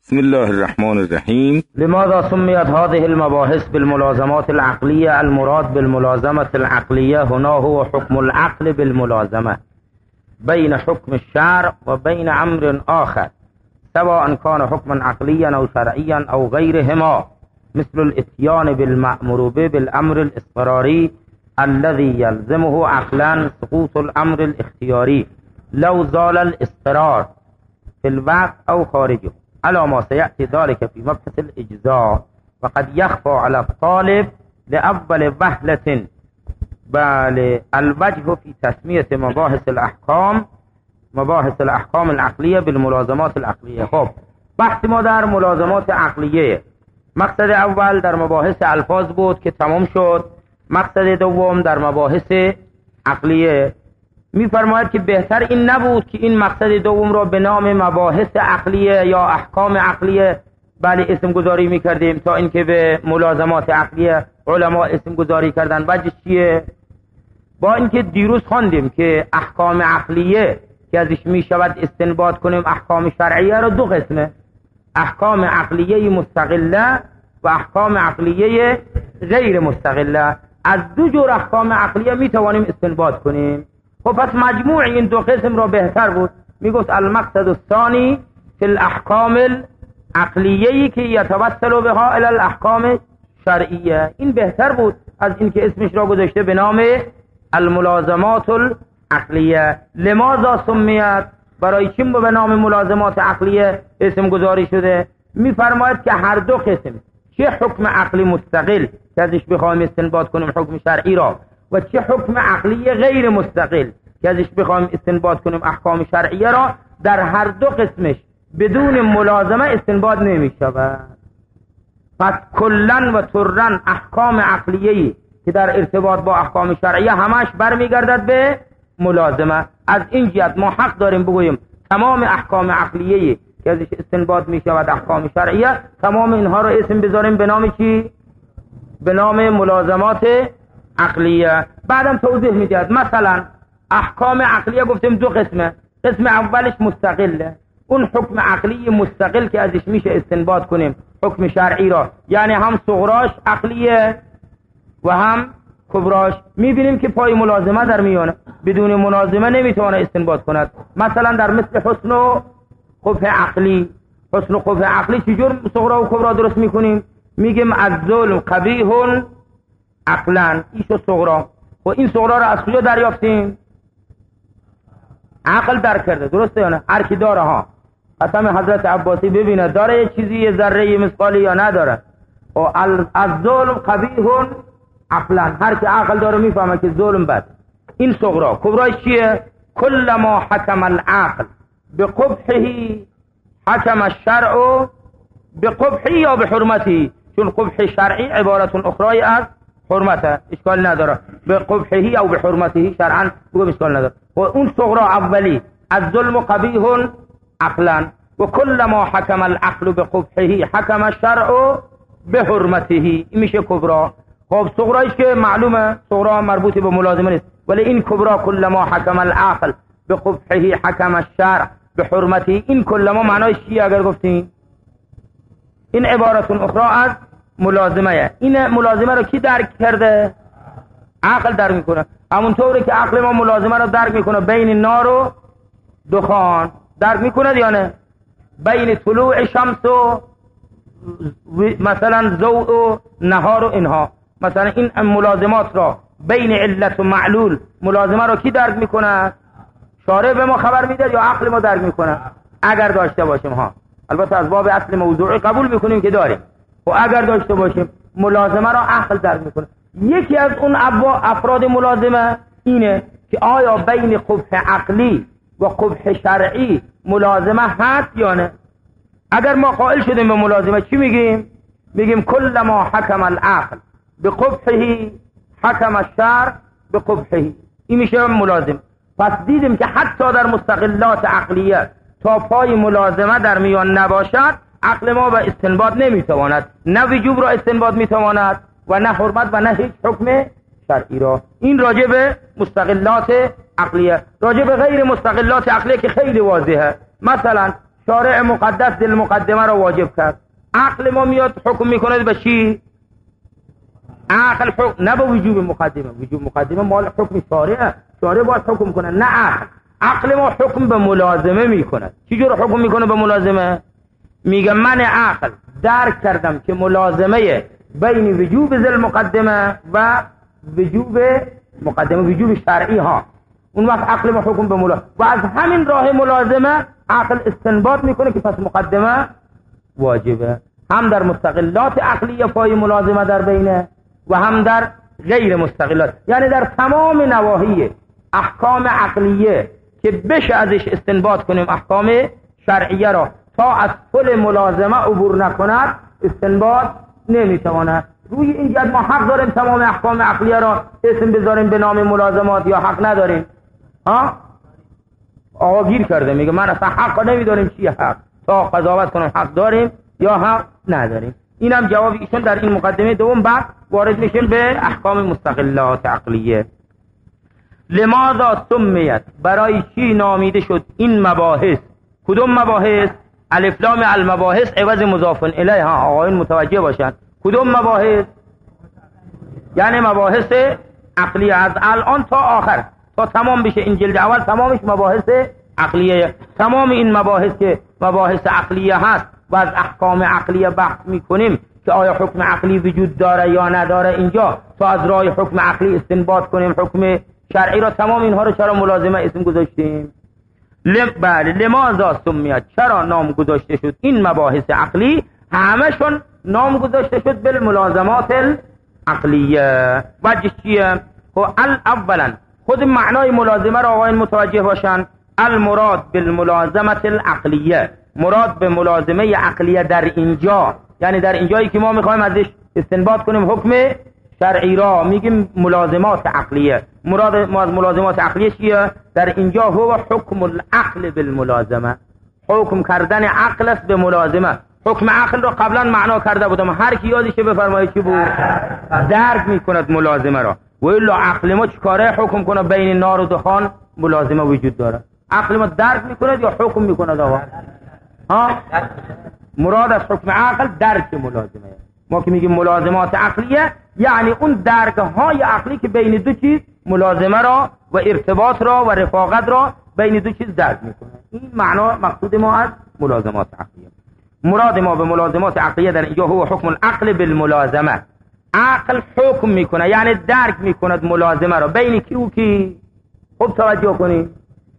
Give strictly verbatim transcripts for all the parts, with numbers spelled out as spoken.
بسم الله الرحمن الرحیم. لماذا سميت هذه المباحث بالملازمات العقلية؟ المراد بالملازمة العقلية هنا هو حكم العقل بالملازمة بين حكم الشرع وبين أمر آخر، سواء كان حكما عقليا أو شرعيا أو غيرهما، مثل الاتيان بالمأمور به بالأمر الاضطراري الذي يلزمه عقلا سقوط الأمر الاختياري لو زال الاضطرار في الوقت أو خارجه، على ما سيأتي ذلك في مبحث الإجزاء. وقد يخفى على الطالب لأول وهلة بل الوجه في تسمية مباحث الأحكام مباحث الأحكام العقلية بالملازمات العقلية. خب بحث ما در ملازمات عقلیه. مقصد اول در مباحث الفاظ بود که تمام شد. مقصد دوم در مباحث عقلیه. میفرماید که بهتر این نبود که این مقصد دوم را به نام مباحث عقلیه یا احکام عقلیه بله اسم گذاری میکردیم تا اینکه به ملازمات عقلیه علما اسم گذاری کردن. وجه چیه؟ با اینکه دیروز خواندیم که احکام عقلیه که ازش میشود استنباط کنیم احکام شرعیه را دو قسمه، احکام عقلیه مستقله و احکام عقلیه غیر مستقله. از دو جور احکام عقلیه میتوانیم استنباط کنیم. خب پس مجموع این دو قسم را بهتر بود. میگفت المقصد الثانی فی الاحکام العقلیه که یتوسل بها الی الاحکام شرعیه. این بهتر بود از اینکه اسمش را گذاشته به نام الملازمات العقلیه. لماذا سمیت؟ برای چی به نام ملازمات عقلیه اسم گذاری شده؟ میفرماید که هر دو قسم، چه حکم عقلی مستقل که ازش بخوایم استنباط کنیم حکم شرعی را و چه حکم عقلی غیر مستقل که ازش بخوایم استنباط کنیم احکام شرعیه را، در هر دو قسمش بدون ملازمه استنباط نمی شود. پس کلن و ترن احکام عقلیه‌ای که در ارتباط با احکام شرعیه همش برمیگردد به ملازمه. از این جهت ما حق داریم بگوییم تمام احکام عقلیه‌ای که ازش استنباط می شود احکام شرعیه، تمام اینها را اسم بذاریم به نام چی؟ به نام ملازمات عقلیه. بعدم توضیح میدهد مثلا احکام عقلیه گفتیم دو قسمه. قسم اولش مستقله، اون حکم عقلی مستقل که ازش میشه استنباط کنیم حکم شرعی را، یعنی هم صغراش عقلیه و هم کبراش. میبینیم که پای ملازمه در میانه، بدون ملازمه نمیتونه استنباط کند. مثلا در مثل حسن و قبح عقلی، حسن و قبح عقلی چجور صغرا و کبرا درست میکنیم؟ میگیم از ظلم قبیح عقلن، ایشو صغرا. و این صغرا را از کجا دریافتیم؟ عقل در کرده، درسته یا نه؟ هر کی داره ها. قسم حضرت عباسی ببینه داره یه چیزی یه ذره مثقالی یا نداره. و از ظلم قبیح عقلن، هر کی عقل داره میفهمه که ظلم بد. این صغرا. کبرا چیه؟ کل ما حکم العقل بقبحه حکم الشرع بقبحه یا بحرمته، چون قبح شرعی عبارت اخرى از حرمته، اشکال نداره. به قبحه او به حرمته شرعا بگو اشکال نداره. و اون صغرا اولی از ظلم قبیح عقلا و کل ما حکم العقل به قبحه حکم الشرع به حرمته، این میشه کبرا. خب صغرایش که معلومه صغرا مربوط به ملازمه نیست، ولی این کبرا کل ما حکم العقل به قبحه حکم الشرع به حرمته، این کل ما معنایش چیه اگر گفتیم؟ این عبارت اخرى از ملازمه. این ملازمه رو کی درک کرده؟ عقل درک میکنه. همونطوری که عقل ما ملازمه رو درک میکنه بین نار و دخان، درک میکنه یا نه؟ بین طلوع شمس و مثلا ضوء و نهار و اینها، مثلا این ملازمات را بین علت و معلول ملازمه رو کی درک میکنه؟ شارع به ما خبر میده یا عقل ما درک میکنه؟ اگر داشته باشیم ها، البته از باب اصل موضوعی قبول میکنیم که داریم، و اگر داشته باشیم ملازمه را عقل درک میکنه. یکی از اون افراد ملازمه اینه که آیا بین قبح عقلی و قبح شرعی ملازمه هست یا نه؟ اگر ما قائل شدیم به ملازمه چی میگیم؟ میگیم کل ما حکم العقل به قبحه حکم الشرع به قبحه، این میشه ملازم. پس دیدیم که حتی در مستقلات عقلیه تا پای ملازمه در میان نباشد عقل ما به استنباط نمیتواند، نه وجوب را استنباط میتواند و نه حرمت و نه هیچ حکم شرعی را. این راجع به مستقلات عقلیه. راجع به غیر مستقلات عقلیه که خیلی واضحه، مثلا شارع مقدس دل مقدمه را واجب کرد. عقل ما میاد حکم میکنه به چی؟ عقل حکم نه به وجوب مقدمه. وجوب مقدمه مال حکم شارع، شارع باید حکم کنه، نه عقل. عقل ما حکم به ملازمه میکنه. چی جور حکم میکنه به ملازمه؟ میگه من عقل درک کردم که ملازمه بین وجوب ذل مقدمه و وجوب مقدمه وجوب شرعی ها. اون وقت عقل ما حکم به ملازمه و از همین راه ملازمه عقل استنباط میکنه که پس مقدمه واجبه. هم در مستقلات عقلیه پای ملازمه در بینه و هم در غیر مستقلات، یعنی در تمام نواحی احکام عقلیه که بشه ازش استنباط کنیم احکام شرعیه را تا از پل ملازمه عبور نکند استنباط نمیتواند. روی این جد ما حق داریم تمام احکام عقلیه را اسم بذاریم به نام ملازمات یا حق نداریم؟ ها؟ آقا گیر کرده میگه من اصلا حق نمیداریم. چیه حق؟ تا قضاوت کنم حق داریم یا حق نداریم. اینم جواب ایشون در این مقدمه دوم. بعد وارد میشیم به احکام مستقلات عقلیه. لماذا سمیت، برای چی نامیده شد این مباحث؟ کدوم مباحث؟ الف لام المباحث عوض مضاف الیه. ها آقایون متوجه باشن. کدوم مباحث؟ یعنی مباحث عقلیه از الان تا آخر، تا تمام بشه این جلد اول تمامش مباحث عقلیه. تمام این مباحث که مباحث عقلیه هست و از احکام عقلیه بحث میکنیم که آیا حکم عقلی وجود داره یا نداره، اینجا تا از راه حکم عقلی استنباط کنیم حکم شرعی را. تمام اینها رو چرا ملازمه اسم گذاشتیم؟ لم بله لماذا سمیت، چرا نام گذاشته شد این مباحث عقلی؟ همشون نام گذاشته شد بالملازمات العقلیه. وجه چیه؟ خب اولا خود معنای ملازمه را آقایان متوجه باشن. المراد بالملازمه العقلیه، مراد به ملازمه عقلیه در اینجا، یعنی در اینجایی که ما میخوایم ازش استنباط کنیم حکم شرعی را، میگیم ملازمات عقلیه. مراد ما از ملازمات عقلیه چیه؟ در اینجا هو حکم العقل بالملازمه، حکم کردن عقل است به ملازمه. حکم عقل رو قبلا معنا کرده بودم، هر کی یادشه بفرمایید چی بود؟ درک میکند ملازمه را. و الا عقل ما چیکاره حکم کنه بین نار و دخان ملازمه وجود داره؟ عقل ما درک میکند یا حکم میکند آقا؟ ها؟ مراد از حکم عقل درک ملازمه. ما که میگیم ملازمات عقلیه یعنی اون درک های عقلی که بین دو چیز ملازمه را و ارتباط را و رفاقت را بین دو چیز درک میکنه. این معنا مقصود ما از ملازمات عقلیه. مراد ما به ملازمات عقلیه در اینجا هو حکم العقل بالملازمه. عقل حکم میکنه یعنی درک میکند ملازمه را بین کی و کی. خوب توجه کنید،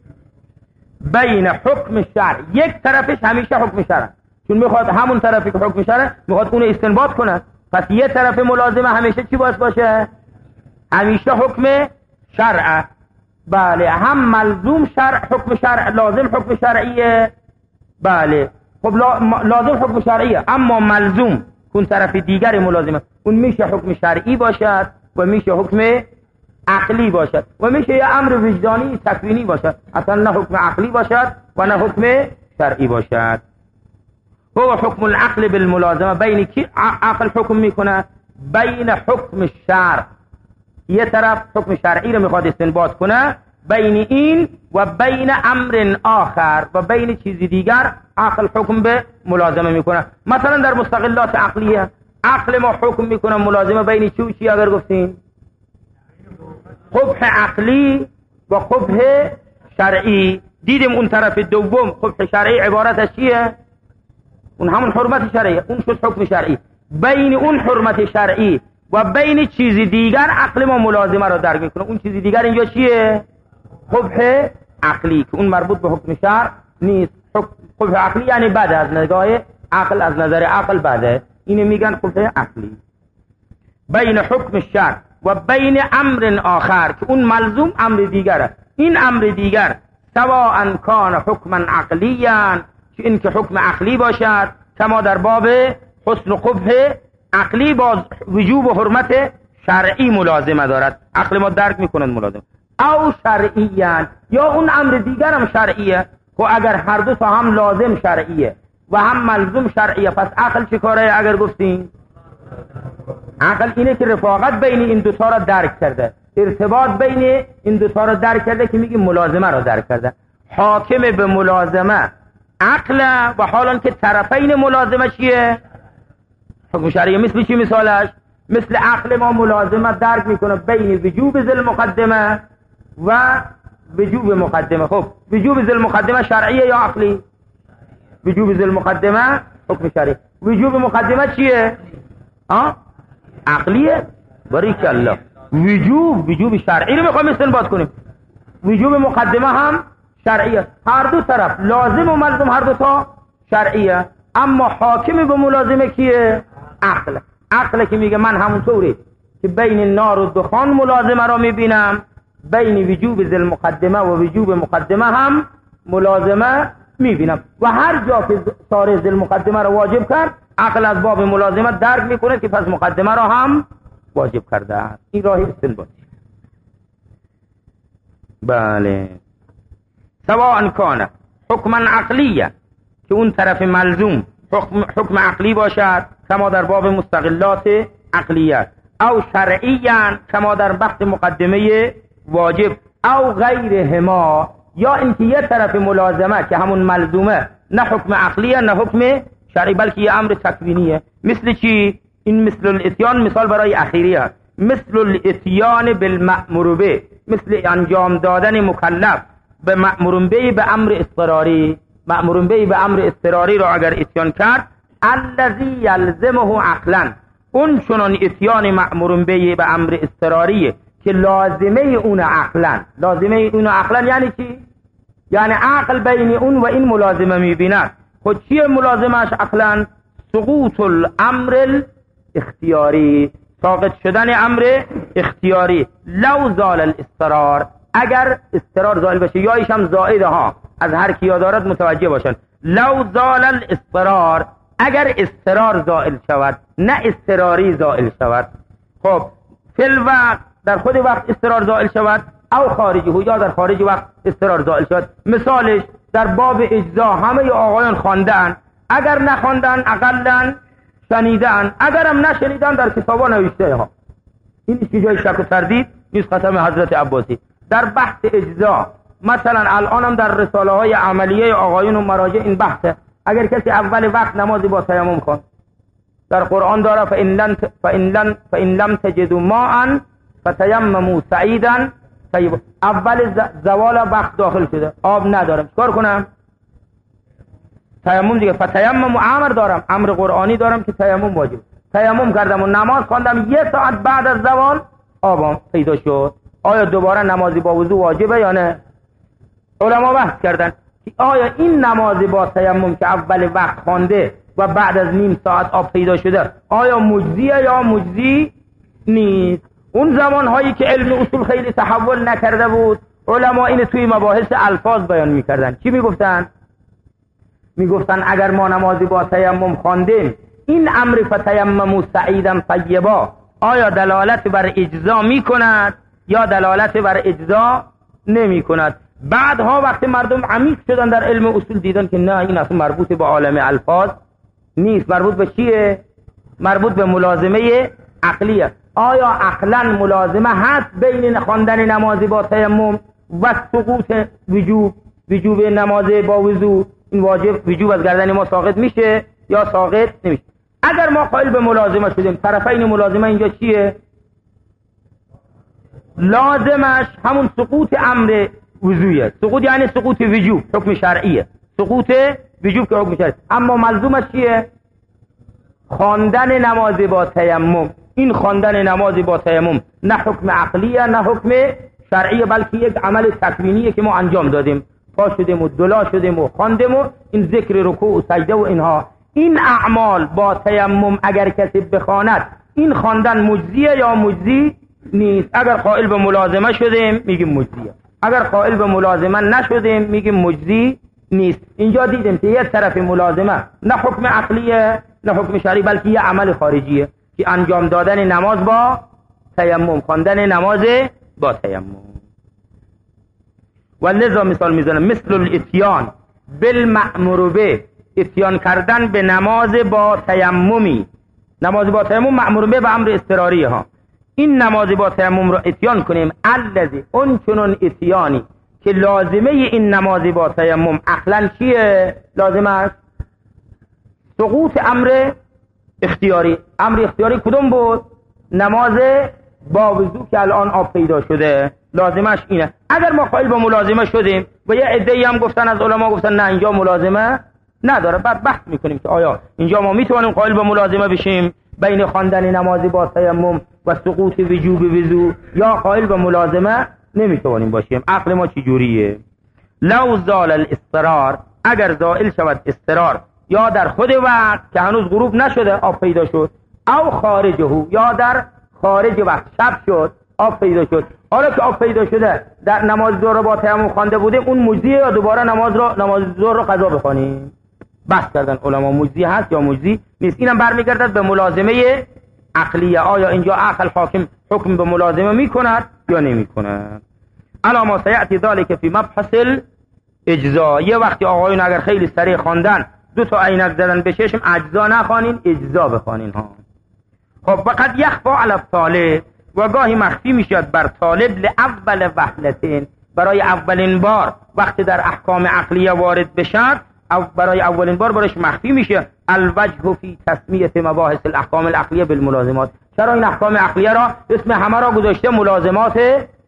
بین حکم شرع، یک طرفش همیشه حکم شرع، چون میخواد همون طرفی که حکم شرع میخواد اون استنباط کنه، پس یه طرف ملازمه همیشه چی باید باشه؟ همیشه حکم شرع. بله، هم ملزوم شرع حکم شرع، لازم حکم شرعیه. بله خب لازم حکم شرعیه، اما ملزوم اون طرف دیگر ملازمه اون میشه حکم شرعی باشد و میشه حکم عقلی باشد و میشه یه امر وجدانی تکوینی باشد، اصلا نه حکم عقلی باشد و نه حکم شرعی باشد. هو حکم العقل بالملازمه، بین کی عقل حکم میکنه؟ بین حکم شرع، یه طرف حکم شرعی رو میخواد استنباط کنه، بین این و بین امر آخر و بین چیزی دیگر عقل حکم به ملازمه میکنه. مثلا در مستقلات عقلیه عقل ما حکم میکنه ملازمه بین چی و چی؟ اگر گفتیم قبح عقلی و قبح شرعی، دیدیم اون طرف دوم قبح شرعی عبارت از چیه؟ اون همون حرمت شرعی، اون شد حکم شرعی. بین اون حرمت شرعی و بین چیزی دیگر عقل ما ملازمه رو درک میکنه. اون چیزی دیگر اینجا چیه؟ قبح عقلی که اون مربوط به حکم شرع نیست. قبح عقلی یعنی بده، از نگاه عقل، از نظر عقل بده، اینو میگن قبح عقلی. بین حکم شرع و بین امر آخر که اون ملزوم امر دیگره. این امر دیگر سواء کان حکما عقلیا، که این که حکم عقلی باشد کما در باب حسن و قبح عقلی با وجوب و حرمت شرعی ملازمه دارد، عقل ما درک میکنند ملازمه، او شرعیان، یا اون امر دیگر هم شرعیه. و اگر هر دو تا هم لازم شرعیه و هم ملزوم شرعیه، پس عقل چه کاره؟ اگر گفتیم عقل اینه که رفاقت بین این دوتا را درک کرده، ارتباط بین این دوتا را درک کرده که میگیم ملازمه را درک کرده. حاکم به ملازمه عقل و حالان که طرفین ملازمه چیه؟ حکم شرعی. مثل چی مثالش؟ مثل عقل ما ملازمه درک میکنه بین وجوب ذل مقدمه و وجوب مقدمه. خب وجوب ذل مقدمه شرعیه یا عقلی؟ وجوب ذل مقدمه حکم شرعی. وجوب مقدمه چیه؟ ها؟ عقلیه. باریکالله. وجوب وجوب شرعی رو میخوایم استنباط کنیم. وجوب مقدمه هم شرعیه. هر دو طرف لازم و ملزم هر دو تا شرعیه، اما حاکم به ملازمه کیه؟ عقل. عقل که میگه من همونطوری که بین نار و دخان ملازمه را میبینم، بین وجوب ذل مقدمه و وجوب مقدمه هم ملازمه میبینم، و هر جا که سار ذل مقدمه را واجب کرد، عقل از باب ملازمه درک میکنه که پس مقدمه را هم واجب کرده است. این راهی استنباطی. بله. سواء کان حکما عقلیه که اون طرف ملزوم حکم, حکم عقلی باشد کما در باب مستقلات عقلیه، او شرعیاً کما در بحث مقدمه واجب، او غیرهما، یا اینکه یه طرف ملازمه که همون ملزومه نه حکم عقلیه نه حکم شرعی بلکه یه امر تکوینیه. مثل چی؟ این مثل الاتیان مثال برای اخیریه. مثل الاتیان بالمأمور به، مثل انجام دادن مکلف به مأمور به به امر اضطراری. مأمور به به امر اضطراری را اگر اتیان کرد، الذی یلزمه عقلا، اون چنان اتیان مأمور به به امر اضطراریه که لازمه اون عقلا. لازمه اون عقلا یعنی چی؟ یعنی عقل بین اون و این ملازمه میبیند. خود چیه ملازمش عقلا؟ سقوط الامر الاختیاری، ساقط شدن امر اختیاری. لو زال الاضطرار، اگر اضطرار زائل بشه، یا ایش هم زائده ها از هر کیا دارد متوجه باشن. لو زال الاضطرار، اگر اضطرار زائل شود نه اضطراری زائل شود. خب فی الوقت در خود وقت اضطرار زائل شود، او خارجی هو، یا در خارج وقت اضطرار زائل شود. مثالش در باب اجزا همه آقایان خواندن، اگر نخواندن اقلن شنیدن، اگرم نشنیدن در کتابا نوشته ها. این که جای شک و تردید نیست. ختم حضرت عباسی در بحث اجزا، مثلا الانم در رساله های عملیه آقایون و مراجع این بحثه. اگر کسی اول وقت نمازی با تیمم خواند، در قرآن داره فإن لم فإن لم فإن لم تجدوا ماء فتیمموا سعیدا طیبا. اول زوال وقت داخل شده، آب ندارم، چیکار کنم؟ تیمم دیگه. فتیمموا امر دارم، امر قرآنی دارم که تیمم واجب. تیمم کردم و نماز خواندم، یه ساعت بعد از زوال آبم پیدا شد. آیا دوباره نمازی با وضو واجبه یا نه؟ علما بحث کردن که آیا این نمازی با تیمم که اول وقت خوانده و بعد از نیم ساعت آب پیدا شده، آیا مجزیه یا مجزی نیست؟ اون زمانهایی که علم اصول خیلی تحول نکرده بود، علما این توی مباحث الفاظ بیان میکردن. چی میگفتن؟ میگفتن اگر ما نمازی با تیمم خواندیم، این امر فتیمموا سعیدا طیبا آیا دلالت بر اجزا میکند یا دلالت بر اجزا نمی کند؟ بعدها وقتی مردم عمیق شدن در علم اصول دیدن که نه، این اصلا مربوط به عالم الفاظ نیست. مربوط به چیه؟ مربوط به ملازمه عقلیه. آیا عقلا ملازمه هست بین خواندن نمازی با تیمم و سقوط وجوب وجوب نمازی با وضو؟ این واجب وجوب از گردن ما ساقط میشه یا ساقط نمیشه؟ اگر ما قائل به ملازمه شدیم، طرفین ملازمه اینجا چیه؟ لازمش همون سقوط امر وضویه. سقوط یعنی سقوط وجوب، حکم شرعیه. سقوط وجوب که حکم شرعی. اما ملزومش چیه؟ خواندن نماز با تیمم. این خواندن نماز با تیمم نه حکم عقلیه نه حکم شرعیه، بلکه یک عمل تکوینیه که ما انجام دادیم. پا شدیم و دلا شدیم و خواندیم و این ذکر رکوع و سجده و اینها. این اعمال با تیمم اگر کسی بخواند، این خواندن مجزیه یا مجزی نیست؟ اگر قائل به ملازمه شدیم میگیم مجزیه، اگر قائل به ملازمه نشدیم میگیم مجزی نیست. اینجا دیدیم که یک طرف ملازمه نه حکم عقلیه نه حکم شرعی، بلکه یه عمل خارجیه که انجام دادن نماز با تیمم، خواندن نماز با تیمم. و لذا مثال میزنم مثل الاتیان بالمأمور به، اتیان کردن به نماز با تیممی. نماز با تیمم مأمور به به امر اضطراری ها. این نماز با تیمم را اتیان کنیم، الذی اون چنون اتیانی که لازمه این نماز با تیمم عقلا چیه؟ لازمه است سقوط امر اختیاری. امر اختیاری کدوم بود؟ نماز با وضو که الان آب پیدا شده، لازمش اینه. اگر ما قائل با ملازمه شدیم و یه عده‌ای هم گفتن از علما گفتن نه اینجا ملازمه نداره، بعد بحث میکنیم که آیا اینجا ما میتونیم قائل با ملازمه بشیم بین خواندن نماز با تیمم و سقوط وجوب وضو، یا قائل با ملازمه نمیتونیم باشیم. عقل ما چی جوریه؟ لو زال الاضطرار، اگر زائل شود اضطرار یا در خود وقت که هنوز غروب نشده آب پیدا شد، او خارجه یا در خارج وقت شب شد آب پیدا شد. حالا که آب پیدا شده در نماز ظهر با تیمم خوانده بودیم، اون مجزیه یا دوباره نماز رو نماز ظهر رو قضا بخونیم؟ بحث کردن علما مجزی هست یا مجزی نیست. اینم برمیگردد به ملازمه عقلیه، آیا اینجا عقل حاکم حکم به ملازمه میکند یا نمیکند. الا ما سیأتی ذلك فی مبحث الاجزا. یه وقتی آقایون اگر خیلی سریع خواندن دو تا عینک زدن به چشم، اجزا نخوانین اجزا بخوانین ها. خب فقط یخفا علی الطالب، و گاهی مخفی میشد بر طالب لاول وهلتین، برای اولین بار وقتی در احکام عقلیه وارد بشد او برای اولین بار برایش مخفی میشه الوجه فی تسمیه مباحث الاحکام العقلیه بالملازمات. چرا این احکام عقلیه را اسم همه را گذاشته ملازمات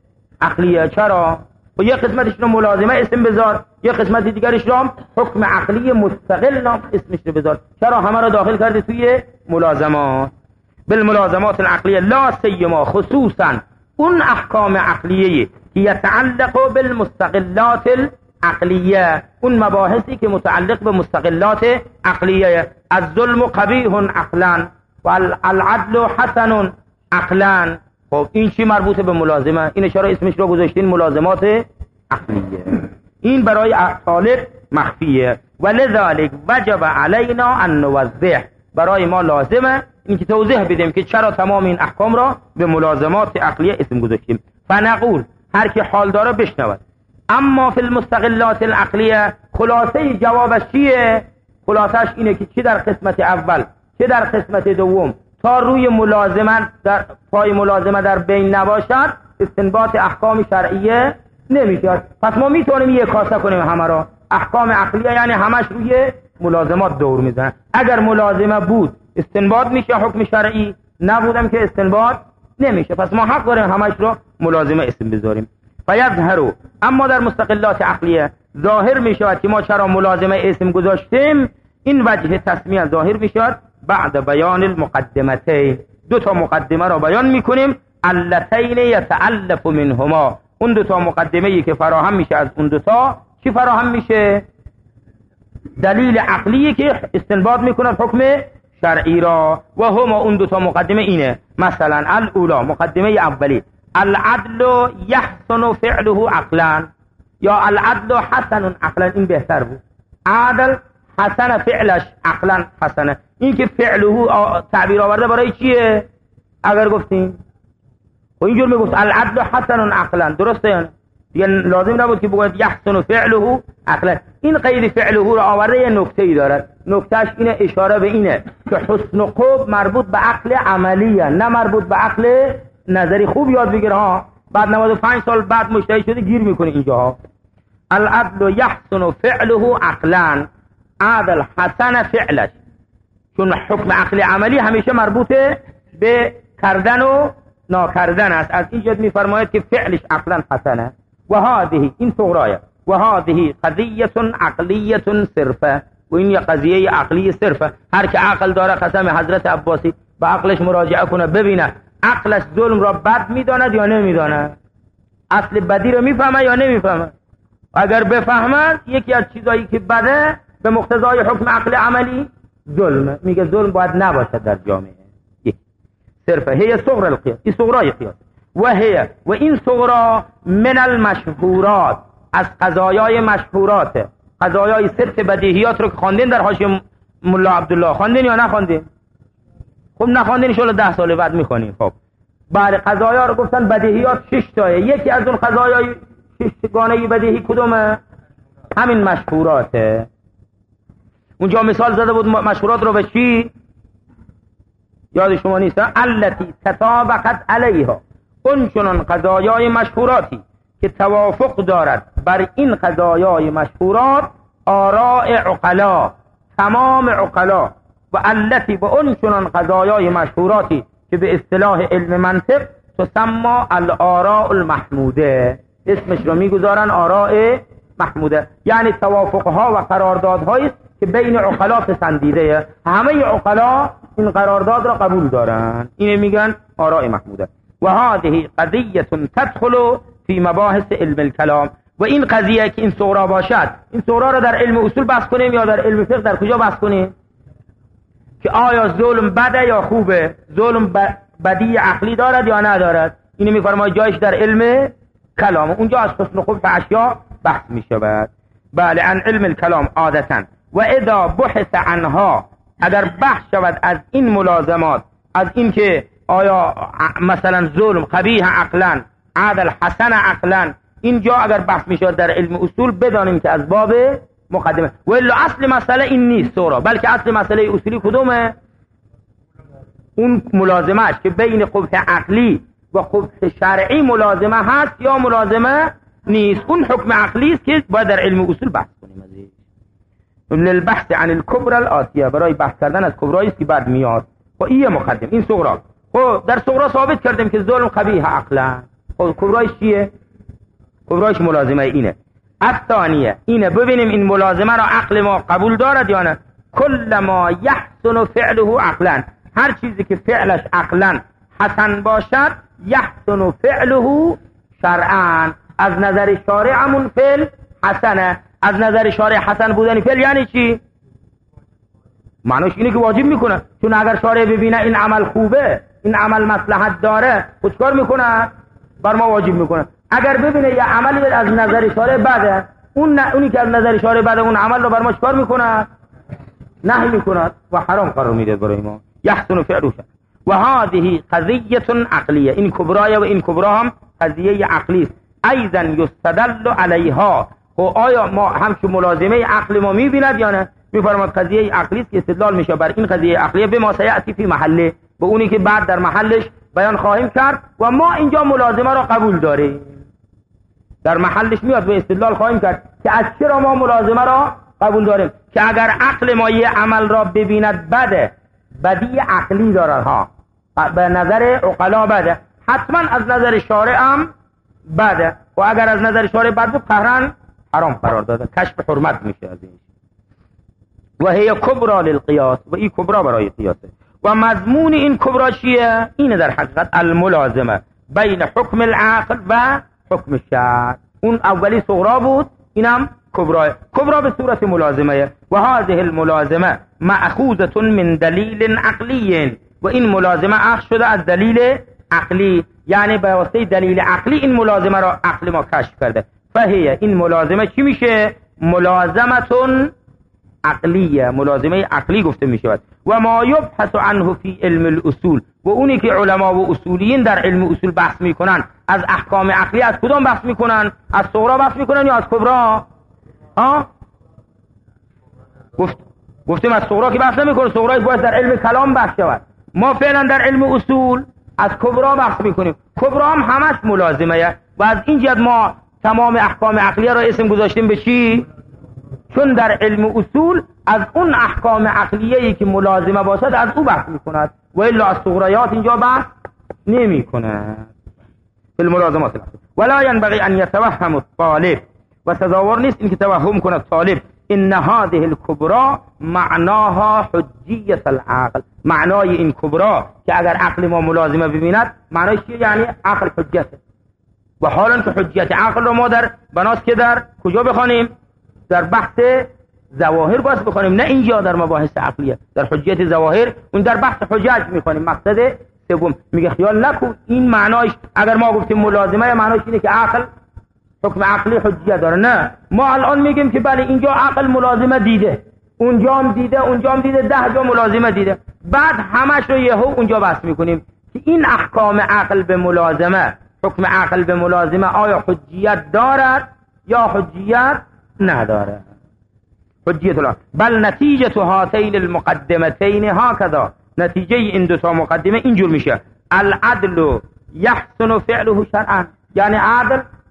عقلیه؟ چرا؟ و یه قسمتش رو ملازمه اسم بذار، یه قسمت دیگرش رو حکم عقلی مستقل نام اسمش رو بذار. چرا همه را داخل کرده توی ملازمات؟ بالملازمات العقلیه لا سیما، خصوصا اون احکام عقلیه که یتعلق بالمستقلات العقلیه، اون مباحثی که متعلق به مستقلات عقلیه. الظلم قبیح عقلا و العدل حسن عقلا. خب این چی مربوطه به ملازمه؟ این اشاره اسمش رو گذاشتین ملازمات عقلیه. این برای طالب مخفیه. ولذلك وجب علینا ان نوضح، برای ما لازمه این که توضیح بدیم که چرا تمام این احکام را به ملازمات عقلیه اسم گذاشتیم. فنقول، هر کی حال داره بشنود، اما فی المستقلات العقلیه، خلاصه جوابش چیه؟ خلاصش اینه که چه در قسمت اول چه در قسمت دوم تا روی ملازمه در پای ملازمه در بین نباشد استنباط احکام شرعیه نمیشه. پس ما میتونیم یک کاسه کنیم همه را. احکام عقلیه یعنی همش روی ملازمات دور میزنن. اگر ملازمه بود استنباط میشه حکم شرعی، نبودم که استنباط نمیشه. پس ما حق داریم همش رو ملازمه اسم بذاریم. فیظهروا، اما در مستقلات عقلیه ظاهر میشود که ما چرا ملازمه اسم گذاشتیم. این وجه تسمیه ظاهر میشود بعد بیان المقدمتین، دو تا مقدمه را بیان میکنیم. اللتین یتألف منهما، اون دو تا مقدمه ای که فراهم میشه از اون دو تا چی فراهم میشه؟ دلیل عقلی که استنباط میکنه حکم شرعی را. و هما، اون دو تا مقدمه اینه. مثلا الاولا، مقدمه اولی، العدل یحسن فعله عقلا، یا العدل حسن عقلا. این بهتر بود. عدل حسن فعلش عقلا حسنه. این که فعله تعبیر آورده برای چیه؟ اگر گفتیم و اینجور میگفت العدل حسن عقلا، درسته یا نه؟ دیگه لازم نبود که بگوید یحسن فعله عقلا. این قید فعله را آورده یه نکته ای دارد. نکتهش اینه، اشاره به اینه که حسن و قب مربوط به عقل عملیه، نه مربوط به عقل نظری. خوب یاد بگیر ها، بعد نود و پنج سال بعد مشتهی شده گیر میکنه اینجاها. العدل یحسن فعله عقلا، عدل حسن فعلش، چون حکم عقل عملی همیشه مربوطه به کردن و ناکردن است. از اینجا میفرماید که فعلش عقلا حسنه. و هذه، این صغرایه، و هذه قضیه عقلیه صرفه، و این یه قضیه عقلی صرفه. هر که عقل داره، قسم حضرت عباسی، به عقلش مراجعه کنه ببینه عقلش ظلم را بد میداند یا نمیداند، اصل بدی را میفهمه یا نمیفهمه. اگر بفهمد یکی از چیزایی که بده به مقتضای حکم عقل عملی ظلم، میگه ظلم باید نباشد در جامعه. یک صرفه هي صغر القياس، این صغرای قیاس. و هي، و این صغرا من المشهورات، از قضایای مشهورات، قضایای ست بدیهیات رو که خواندین در حاشیه ملا عبدالله، خواندین یا نخواندین؟ خب نخواندین، ان ده سال بعد میخونین. خب بعد قضایا رو گفتن بدیهیات شش تایه. یکی از اون قضایای شش گانه بدیهی کدومه؟ همین مشهوراته. اونجا مثال زده بود مشهورات رو به چی؟ یاد شما نیست؟ التی تطابقت علیها، اون چنان قضایای مشهوراتی که توافق دارد بر این قضایای مشهورات آراء عقلا، تمام عقلا، و التي با اون چنان قضایای مشهوراتی که به اصطلاح علم منطق تسمى الآراء المحموده، اسمش رو میگذارن آراء محموده، یعنی توافقها و قراردادهایی است که بین عقلا پسندیده. همه عقلا این قرارداد را قبول دارن، اینه میگن آراء محموده. و هذه قضیه تدخل فی مباحث علم الکلام، و این قضیه که این صغرا باشد، این صغرا را در علم اصول بحث کنیم یا در علم فقه در کجا بحث کنیم؟ که آیا ظلم بده یا خوبه، ظلم بدی عقلی دارد یا ندارد، اینو میفرماید جایش در علم کلام، اونجا از حسن و خوب اشیا بحث میشود. بله، عن علم الکلام عادتا. و اذا بحث عنها، اگر بحث شود از این ملازمات، از این که آیا مثلا ظلم قبیح عقلا، عدل حسن عقلا، اینجا اگر بحث میشود در علم اصول بدانیم که از باب مقدمه، و الا اصل مسئله این نیست سورا، بلکه اصل مسئله اصولی کدومه؟ اون ملازمه که بین قبح عقلی و قبح شرعی ملازمه هست یا ملازمه نیست، اون حکم عقلی است که باید در علم اصول بحث کنیم ازش. للبحث عن الكبرى الآتیه، برای بحث کردن از کبرایی است که بعد میاد. خب این مقدم، این صغرا. خب در صغرا ثابت کردیم که ظلم قبیح عقلا، خب کبرایش چیه؟ کبرایش ملازمه اینه. الثانیه اینه، ببینیم این ملازمه را عقل ما قبول دارد یا نه. کل ما یحسن فعله عقلا، هر چیزی که فعلش عقلا حسن باشد، یحسن فعله شرعا، از نظر شارعمون فعل حسنه. از نظر شارع حسن بودن فعل یعنی چی؟ معنیش اینه که واجب میکنه، چون اگر شارع ببینه این عمل خوبه، این عمل مصلحت داره، خود کار میکنه بر ما واجب میکنه. اگر ببینه یه عملی از نظر شارع بده، اون نه، اونی که از نظر شارع بده اون عمل رو بر ما چیکار میکنه؟ نهی میکنه و حرام قرار میده برای ما. یحسن فعله. و هذه قضیه عقلیه، این کبرای و این کبرا هم قضیه عقلی است. ایضا یستدل علیها، و آیا ما همچو ملازمه عقل ما میبیند یا نه؟ میفرماد قضیه عقلی است که استدلال میشه بر این قضیه عقلیه به ما سیاتی فی محله، به اونی که بعد در محلش بیان خواهیم کرد. و ما اینجا ملازمه را قبول داریم، در محلش میاد و استدلال خواهیم کرد که از چرا ما ملازمه را قبول داریم. که اگر عقل ما یه عمل را ببیند بده، بدی عقلی داره ها، به نظر عقلا بده، حتما از نظر شارع هم بده، و اگر از نظر شارع بد بود قهرن حرام قرار داده، کشف حرمت میشه از این. و هی کبرا للقیاس، و این کبرا برای قیاسه. و مضمون این کبرا چیه؟ اینه در حقیقت الملازمه بین حکم العقل و حکم الشرع. اون اولی صغرا بود، اینم کبرا. کبرا به صورت ملازمه. و هذه الملازمه مأخوذه من دلیل عقلی، و این ملازمه اخذ شده از دلیل عقلی، یعنی به واسطه دلیل عقلی این ملازمه را عقل ما کشف کرده. فهیه، این ملازمه چی میشه؟ ملازمتون عقلیه، ملازمه عقلی گفته میشود. و ما یبحث عنه فی علم الاصول، و اونی که علما و اصولیین در علم اصول بحث میکنن از احکام عقلی، از کدام بحث میکنن؟ از صغرا بحث میکنن یا از کبرا؟ ها گفت گفتیم از صغرا که بحث نمیکنه، صغرا باید در علم کلام بحث شود. ما فعلا در علم اصول از کبرا بحث میکنیم. کبرا هم همش ملازمه، و از این جهت ما تمام احکام عقلیه را اسم گذاشتیم به چی؟ چون در علم اصول از اون احکام عقلیه‌ای که ملازمه باشد از او بحث میکند، و الا از صغرایات اینجا بحث نمیکند. فی الملازمات ولا ينبغي ان يتوهم الطالب، و سزاوار نیست این که توهم کند طالب ان هذه الكبرى معناها حجیت العقل، معنای این کبرا که اگر عقل ما ملازمه ببیند معنایش چیه؟ یعنی عقل حجته. و حالا که حجیت عقل رو ما در بناست که در کجا بخوانیم؟ در بحث ظواهر باز بخوانیم، نه اینجا در مباحث عقلیه، در حجیت ظواهر، اون در بحث حجج میخوانیم. مقصد سوم میگه خیال نکن این معنایش اگر ما گفتیم ملازمه معنایش اینه که عقل حکم عقلی حجیت داره، نه، ما الان میگیم که بله اینجا عقل ملازمه دیده، اونجا هم دیده، اونجا هم دیده، ده جا ملازمه دیده، بعد همش رو یهو اونجا بحث میکنیم که این احکام عقل به ملازمه، حکم عقل به ملازمه آیا حجیت دارد یا حجیت نداره. حجیت الله بل نتیجه هاتین المقدمتین هکذا، نتیجه این دو تا مقدمه اینجور میشه: العدل یحسن فعله شرعا، یعنی عدل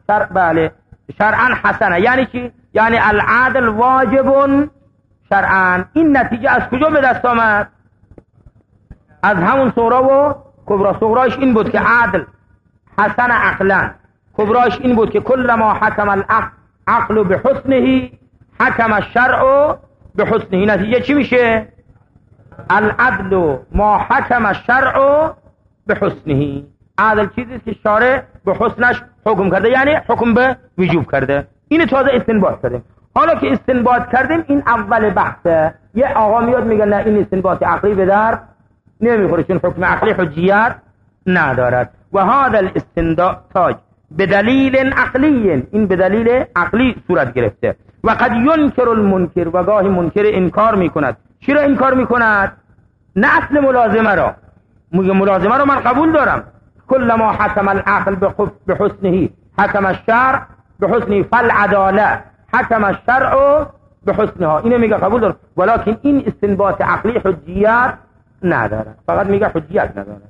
شرع بله شرعا حسنه. یعنی چی؟ یعنی العدل واجب شرعا. این نتیجه از کجا به دست آمد؟ از همون صغرا و کبرا. صغراش این بود که عدل حسن عقلا، کبراش این بود که کل ما حکم العقل به حسنه حکم الشرع به حسنه. نتیجه چی میشه؟ العدل ما حکم الشرع به حسنه. عدل چیزی که شارع به حسنش حکم کرده، یعنی حکم به وجوب کرده. اینو تازه استنباط کردیم. حالا که استنباط کردیم این اول بحثه. یه آقا میاد میگه نه این استنباط عقلی به در نمیخوره چون حکم عقلی حجیت ندارد. و هذا الاستنتاج به دلیل عقلی، این به دلیل عقلی صورت گرفته. و قد ینکر المنکر، و گاهی منکر انکار میکند. چی را انکار میکند؟ نه اصل ملازمه را. میگه ملازمه را من قبول دارم، کل ما حکم العقل به حسنه حکم الشرع به حسنه فالعداله حکم الشرع به حسنها. اینو میگه قبول دارم، ولکن این استنباط عقلی حجیت نداره. فقط میگه حجیت نداره.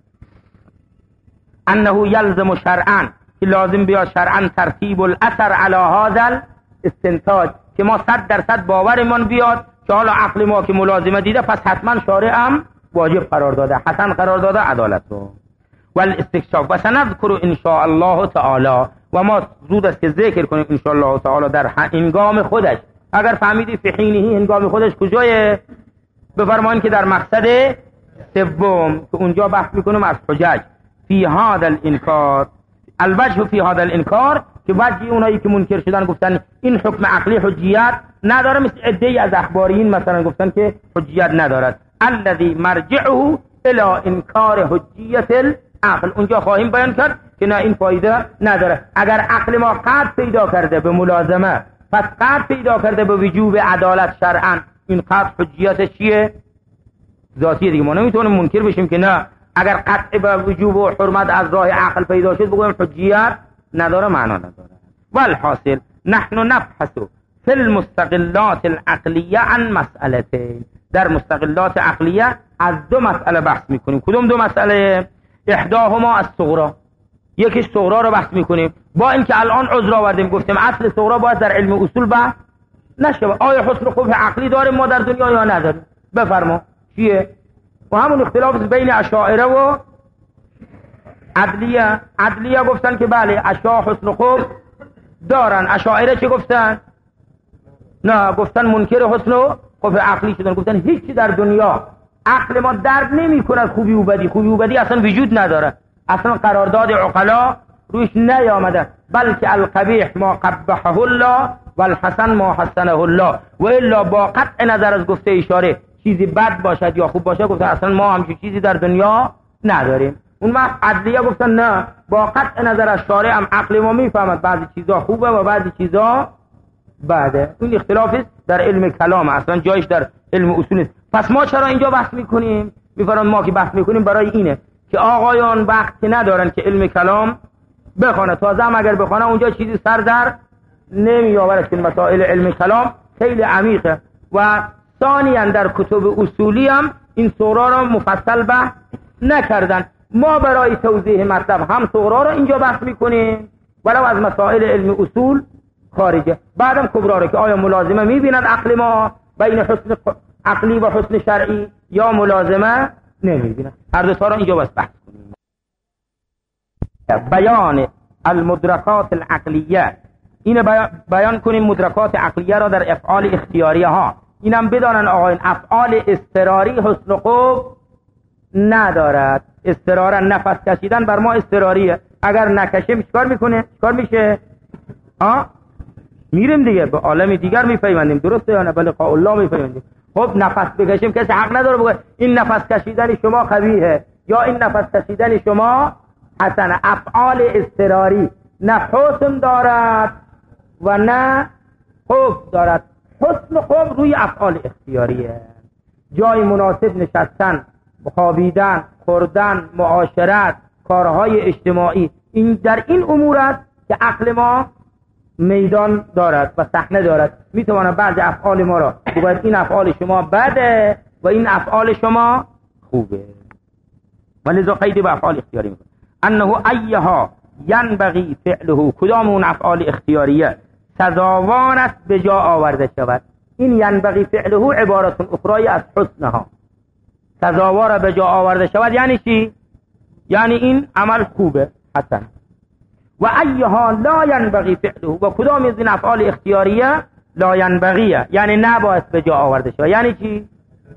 انه یلزم شرعا، که لازم بیاد شرعا ترتیب الاثر علی هذا الاستنتاج، که ما صد درصد باورمان بیاد که حالا عقل ما که ملازمه دیده پس حتما شارع هم واجب قرار داده، حسن قرار داده، عدالت رو. والاستکشاف و سنذکر ان شاء الله تعالی، و ما زود است که ذکر کنیم ان شاء الله تعالی در هنگام خودش. اگر فهمیدی فی حینه، هنگام خودش کجای؟ بفرمایید که در مقصد سوم که اونجا بحث میکنیم از حجج فی هذا الانکار. الوجه فی هذا الانکار، که وجه اونایی که منکر شدن گفتن این حکم عقلی حجیت نداره، مثل عده‌ای از اخباریین مثلا گفتن که حجیت ندارد. الذي مرجعه الى انکار حجیت العقل. اونجا خواهیم بیان کرد که نه این فایده نداره. اگر عقل ما قطع پیدا کرده به ملازمه، پس قطع پیدا کرده به وجوب عدالت شرعا، این قطع حجیت چیه؟ ذاتیه دیگه. ما نمیتونیم منکر بشیم که نه اگر قطع به وجوب و حرمت از راه عقل پیدا شد بگویم حجیت نداره، معنا نداره. والحاصل نحن نبحث فی المستقلات العقلیه عن مسئلتین. در مستقلات عقلیه از دو مسئله بحث میکنیم. کدوم دو مسئله؟ احداهما از صغرا، یکیش صغرا رو بحث میکنیم. با اینکه الان عذر آوردیم گفتیم اصل صغرا باید در علم اصول بحث نشه. آیا حسن و قبح عقلی داریم ما در دنیا یا نداریم؟ بفرما چیه؟ و همون اختلاف بین اشاعره و عدلیه. عدلیه گفتن که بله اشاع حسن و قبح دارن. اشاعره چه گفتن؟ نه، گفتن منکر حسن و قبح عقلی شدن. گفتن هیچی در دنیا عقل ما درک نمی‌کند خوبی و بدی. خوبی و بدی اصلا وجود نداره، اصلا قرارداد عقلا روش نیامده. بلکه القبیح ما قبحه الله والحسن ما حسنه الله. و الا با قطع نظر از گفته اشاره چیزی بد باشد یا خوب باشه، گفته اصلا ما همچین چیزی در دنیا نداریم. اون وقت عدلیه گفتن نه، با قطع نظر از شارع هم عقل ما میفهمد بعضی چیزا خوبه و بعضی چیزا بده. این اختلاف است در علم کلام، اصلا جایش در علم اصول نیست. پس ما چرا اینجا بحث میکنیم؟ میفرمان ما که بحث میکنیم برای اینه که آقایان وقتی ندارن که علم کلام بخونه، تازه هم اگر بخونه اونجا چیزی سر در نمی آورد که مسائل علم کلام خیلی عمیقه. و ثانیاً در کتب اصولی هم این صغرا را مفصل بحث نکردن. ما برای توضیح مطلب هم صغرا را اینجا بحث میکنیم ولو از مسائل علم اصول خارجه. بعدم کبرا را که آیا ملازمه میبیند عقل ما بین حسن عقلی و حسن شرعی یا ملازمه نمیبیند. هر دو تا را اینجا بس بحث کنیم. بیان المدرکات العقلیه، این بیان کنیم مدرکات عقلیه را در افعال اختیاریه ها. اینم بدانن آقایان افعال اضطراری حسن و قبح ندارد. اضطرارا نفس کشیدن بر ما اضطراریه، اگر نکشیم چیکار میکنه؟ چیکار میشه؟ ها میریم دیگه به عالم دیگر میپیوندیم، درسته یا نه؟ بله قول الله میپیوندیم. خب نفس بکشیم کسی حق نداره بگه این نفس کشیدن شما قبیحه یا این نفس کشیدن شما حسنه. افعال اضطراری نه حسن دارد و نه قبح دارد. حسن و قبح روی افعال اختیاریه. جای مناسب نشستن، خوابیدن، خوردن، معاشرت، کارهای اجتماعی، این در این امور است که عقل ما میدان دارد و صحنه دارد. میتواند بعض افعال ما را بگوید این افعال شما بده و این افعال شما خوبه. ولذا قید به افعال اختیاری میکنه. انه ایها ینبغی فعله، کدام اون افعال اختیاریه سزاوار است به جا آورده شود. این ینبغی فعله عبارت اخرای از حسنها، سزاوار به جا آورده شود یعنی چی؟ یعنی این عمل خوبه حسن. و ایها لا ینبغی فعله، و کدام از این افعال اختیاریه لا ینبغیه یعنی نباید به جا آورده شود یعنی چی؟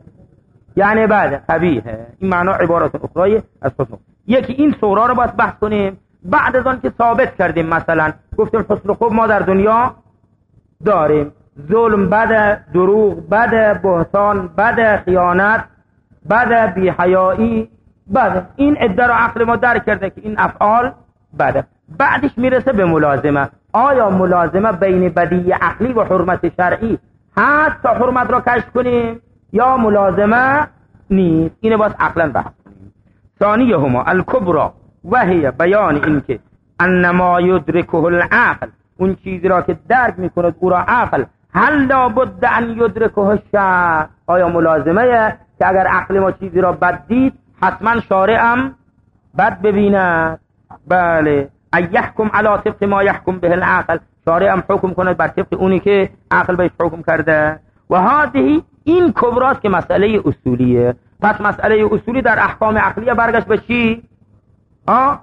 یعنی بعد قبیحه. این معنا عبارت اخرای از حسن. یکی این سورا رو باید بحث کنیم. بعد از آن که ثابت کردیم مثلا گفتیم حسن خوب ما در دنیا داریم، ظلم بده، دروغ بده، بهتان بده، خیانت بده، بی‌حیایی بده، این عده رو عقل ما درک کرده که این افعال بده. بعدش میرسه به ملازمه. آیا ملازمه بین بدی عقلی و حرمت شرعی هست تا حرمت را کشف کنیم یا ملازمه نیست؟ اینه باید عقلا بحث کنیم. ثانیه هما الکبرى و هی بیان این که انما یدرکه العقل، اون چیزی را که درک میکند او را عقل، هل لابد ان یدرکه الشرع، آیا ملازمه که اگر عقل ما چیزی را بد دید حتما شارعم بد ببیند؟ بله. ایحکم علی طبق ما یحکم به العقل، شارعم حکم کند بر طبق اونی که عقل بهش حکم کرده. و هذه این کبراست که مسئله اصولیه. پس مسئله اصولی در احکام عقلیه برگشت به چی؟ آه؟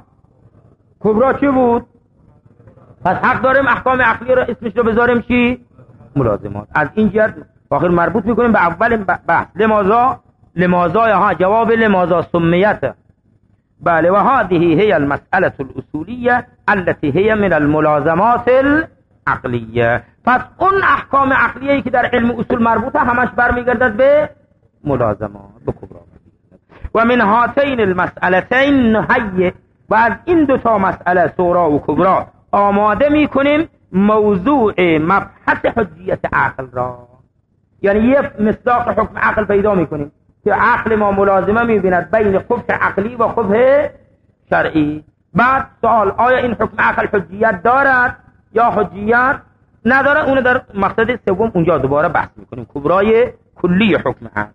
کبرا چی بود؟ پس حق داریم احکام عقلیه رو اسمش رو بذاریم چی؟ ملازمات. از این جهت آخر مربوط میکنیم به اول بحث. لماذا؟ لماذا ها جواب لماذا سمیت. بله. و هذه هي المسألة الأصولية التي هي من الملازمات العقلیه. پس اون احکام عقلیه‌ای که در علم اصول مربوطه همش برمیگردد به ملازمات، به کبرا. و من هاتین المسئلتین نهی، و از این دو تا مسئله صغرا و کبرا آماده میکنیم موضوع مبحث حجیت عقل را. یعنی یه مصداق حکم عقل پیدا میکنیم که عقل ما ملازمه میبیند بین قبح عقلی و قبح شرعی. بعد سوال آیا این حکم عقل حجیت دارد یا حجیت نداره؟ اون در مقصد سوم اونجا دوباره بحث میکنیم، کبرای کلی حکم عقل.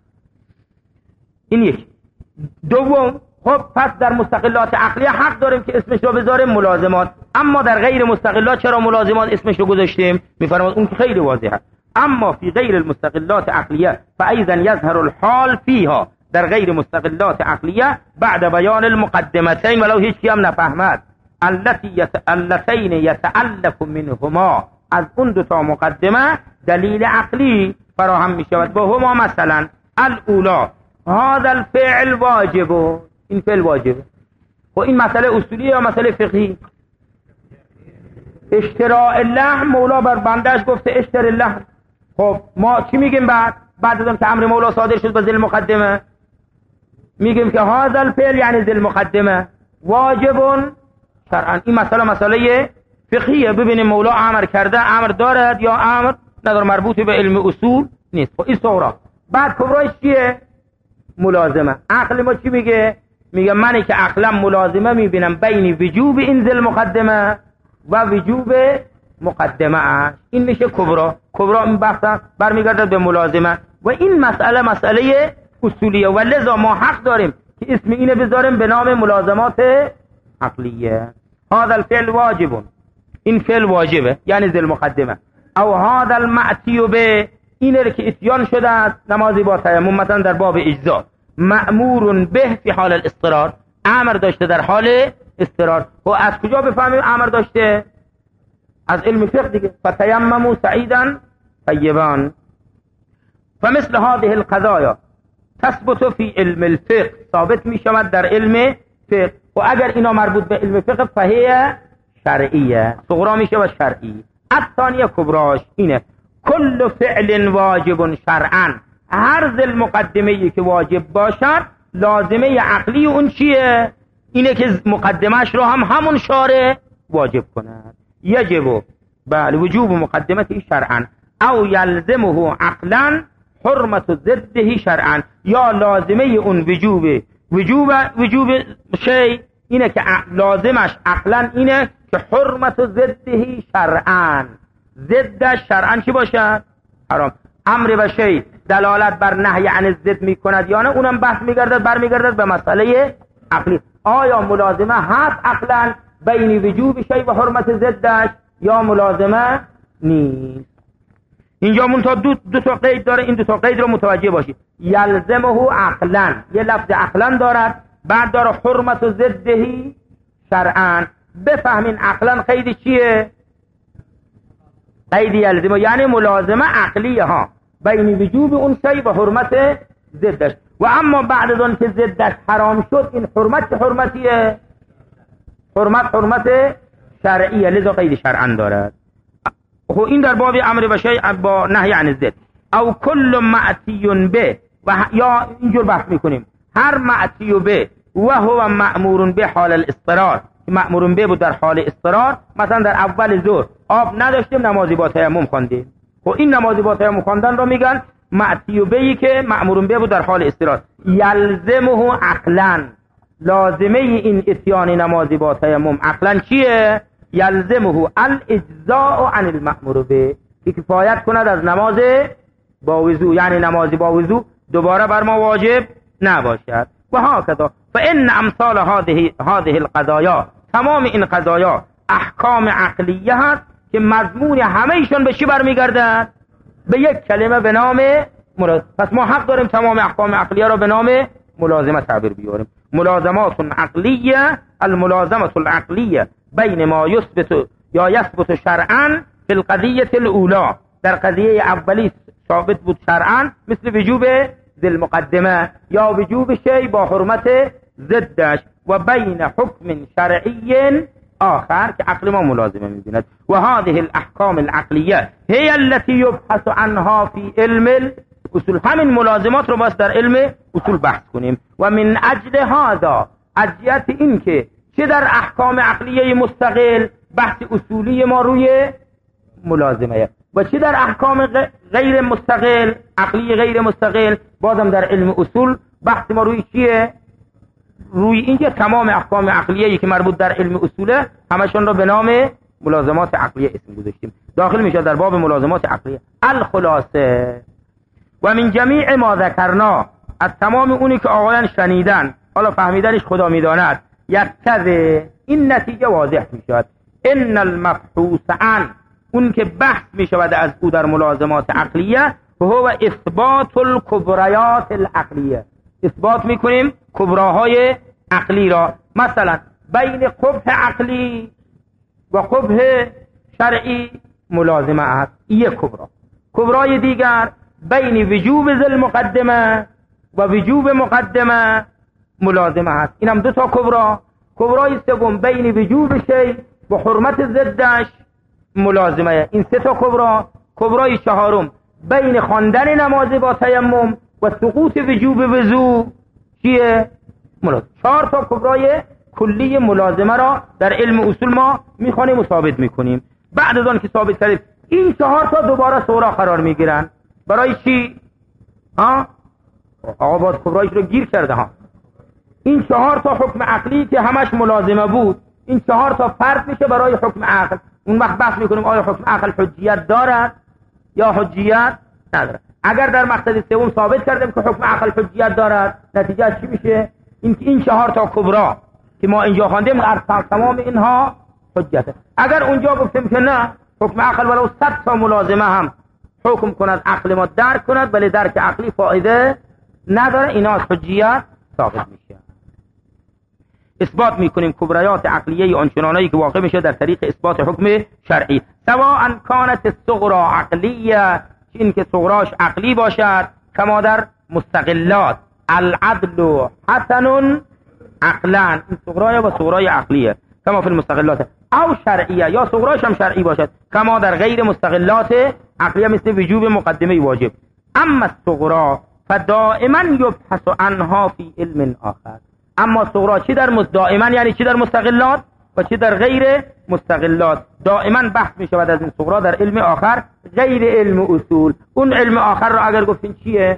این یک. دوم، خب پس در مستقلات عقلیه حق داریم که اسمش رو بذاریم ملازمات، اما در غیر مستقلات چرا ملازمات اسمش رو گذاشتیم؟ میفرماد اون خیلی واضحه. اما فی غیر المستقلات عقلیه فایضا یظهر الحال فیها، در غیر مستقلات عقلیه بعد بیان المقدمتین ولو هیچ کی هم نفهمد التي يتألفين يتألف منهما، از اون دو تا مقدمه دلیل عقلی فراهم می شود. با هما مثلا الاولا هذا الفعل واجب، این فعل واجبه. و این مسئله اصولی یا مسئله فقهی؟ اشتراء اللحم، مولا بر بندش گفته اشتر اللحم. خب ما چی میگیم بعد؟ بعد از اون که امر مولا صادر شد با ذیل مقدمه میگیم که هذا الفعل یعنی ذیل مقدمه واجب شرعا. این مسئله مسئله فقهیه. ببینیم مولا امر کرده، امر دارد یا امر نداره، مربوط به علم اصول نیست. خب این صغرا. بعد کبرایش چیه؟ ملازمه. عقل ما چی میگه؟ میگه منی که عقلا ملازمه میبینم بین وجوب این ذیل مقدمه و وجوب مقدمه اش. این میشه کبرا. کبرا این بحث برمیگرده به ملازمه و این مسئله مسئله اصولیه و لذا ما حق داریم که اسم اینه بذاریم به نام ملازمات عقلیه. هذا الفعل واجب، این فعل واجبه یعنی ذیل مقدمه. او هذا المعتی به، اینه که اتیان شده است نمازی با تیمم مثلا در باب اجزا، مأمور به فی حال الاضطرار، امر داشته در حال اضطرار. و از کجا بفهمیم امر داشته؟ از علم فقه دیگه. فتیمموا سعیدا طیبا. فمثل هذه القضايا تثبت فی علم الفقه، ثابت می شود در علم فقه. و اگر اینا مربوط به علم فقه فهی شرعیه، صغرا میشه و شرعی. الثانیه کبراش اینه کل فعل واجب شرعا، هر ذیل مقدمه‌ای که واجب باشد لازمه عقلی اون چیه؟ اینه که مقدمش رو هم همون شارع واجب کند. یجب بله وجوب مقدمته شرعا او یلزمه عقلا حرمت ضده شرعا، یا لازمه اون وجوب وجوب وجوب شی اینه که لازمش عقلا اینه که حرمت ضده شرعا، ضد شرعا چی باشد؟ حرام. امر به شی دلالت بر نهی عن الضد میکند یا نه، اونم بحث میگردد برمیگردد به مسئله عقلی. آیا ملازمه هست عقلا بین وجوب شی و حرمت ضدش یا ملازمه نیست. اینجا منتها دو, دو تا قید داره، این دو تا قید رو متوجه باشید. یلزمه عقلا، یه لفظ عقلا دارد، بعد داره حرمت و ضدهی شرعا. بفهمین عقلا قید چیه؟ قید یلزمه یعنی ملازمه عقلیه ها بین وجوب اون شی و حرمت ضدش. و اما بعد از اون که ضدش حرام شد، این حرمت چه حرمتیه؟ حرمت حرمت شرعیه، لذا قید شرعا دارد. خب این در باب امر و شیء با نهی عن الضد. او کل معتی به، و یا اینجور بحث میکنیم هر معتی به و هو مأمور به حال الاضطرار، مأمور به بود در حال اضطرار. مثلا در اول ظهر آب نداشتیم، نمازی با تیمم خواندیم. خب این نمازی با تیمم خواندن رو میگن معتی به که مأمور به بود در حال اضطرار. یلزمه عقلا، لازمه این اتیان نمازی با تیمم عقلا چیه؟ یلزمه الاجزاء عن المأمور به، که کفایت کند از نماز با وضو، یعنی نمازی با وضو دوباره بر ما واجب نباشد. و هكذا فان امثال هذه هذه القضايا، تمام این قضایا احکام عقلیه هست که مضمون همه‌شون به چی برمیگردد؟ به یک کلمه به نام ملازمه. پس ما حق داریم تمام احکام عقلیه را به نام ملازمه تعبیر بیاریم. ملازمات عقلیه، الملازمه العقلیه بین ما یثبت یا یثبت شرعا فی القضیه الاولى، در قضیه اولی ثابت بود شرعا، مثل وجوب ذل مقدمه یا وجوب شی با حرمت ضدش، و بین حکم شرعی آخر که عقل ما ملازمه می‌بیند. و هذه الاحکام العقلیه هی التي یبحث عنها فی علم اصول، همین ملازمات رو باید در علم اصول بحث کنیم. و من اجل هذا، اجلیت این که چه در احکام عقلیه مستقل بحث اصولی ما روی ملازمه، و چه در احکام غیر مستقل عقلی غیر مستقل بازم در علم اصول بحث ما روی چیه؟ روی اینکه تمام احکام عقلیه که مربوط در علم اصوله همشون رو به نام ملازمات عقلیه اسم گذاشتیم. داخل میشه در باب ملازمات عقلیه. الخلاصه و من جمیع ما ذکرنا، از تمام اونی که آقایان شنیدن، حالا فهمیدنش خدا میداند، یقتضی این نتیجه واضح میشد ان المبحوث عن، اون که بحث میشود از او در ملازمات عقلیه، هو اثبات الکبریات العقلیه، اثبات میکنیم کبراهای عقلی را. مثلا بین قبح عقلی و قبح شرعی ملازمه است، یک کبرا. کبرای دیگر بین وجوب ذل مقدمه و وجوب مقدمه ملازمه است، این هم دو تا کبرا. کبرای سوم بین وجوب شی و حرمت ضدش ملازمه، این سه تا کبرا. کبرای چهارم بین خواندن نماز با تیمم و سقوط وجوب وضو چیه؟ ملازمه. چهار تا کبرای کلی ملازمه را در علم اصول ما میخوانیم و ثابت میکنیم. بعد از آن که ثابت کردیم این چهار تا دوباره سورا قرار میگیرن. برای چی؟ ها؟ آقا باز کبرایش رو گیر کرده ها. این چهار تا حکم عقلی که همش ملازمه بود، این چهار تا فرد میشه برای حکم عقل. اون وقت بحث میکنیم آیا حکم عقل حجیت دارد یا حجیت ندارد. اگر در مقصد سوم ثابت کردیم که حکم عقل حجیت دارد، نتیجه چی میشه؟ این این چهار تا کبرا که ما اینجا خواندیم تمام اینها حجته. اگر اونجا گفتیم که نه، حکم عقل ولو صد تا ملازمه هم حکم کند عقل ما درک کند ولی درک عقلی فایده نداره، اینا از حجیت ثابت میشه. اثبات میکنیم کبریات عقلیه آنچنانایی که واقع میشه در طریق اثبات حکم شرعی، سواء کانت الصغرى عقلیه، این که صغراش عقلی باشد، کما در مستقلات العدل حسن عقلا، این صغرای و صغرای عقلیه کما فی المستقلات، او شرعیه، یا صغراش هم شرعی باشد کما در غیر مستقلات عقلیه مثل وجوب مقدمه واجب. اما الصغرى فدائما یبحث عنها فی علم آخر، اما صغرا چی در دائما یعنی چی در مستقلات و چی در غیر مستقلات، دائما بحث می شود از این صغرا در علم آخر غیر علم اصول. اون علم آخر رو اگر گفتین چیه؟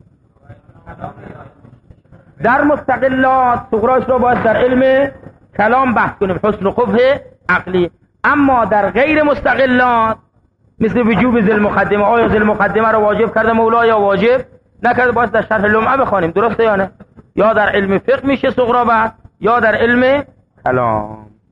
در مستقلات صغراش رو باید در علم کلام بحث کنیم، حسن و قبح عقلی. اما در غیر مستقلات مثل وجوب ذل مقدمه، آیا ذل مقدمه رو واجب کرده مولا یا واجب نکرده، باید در شرح لمعه بخوانیم، درسته یا نه؟ یا در علم فقه میشه صغرا بحث یا در علم کلام.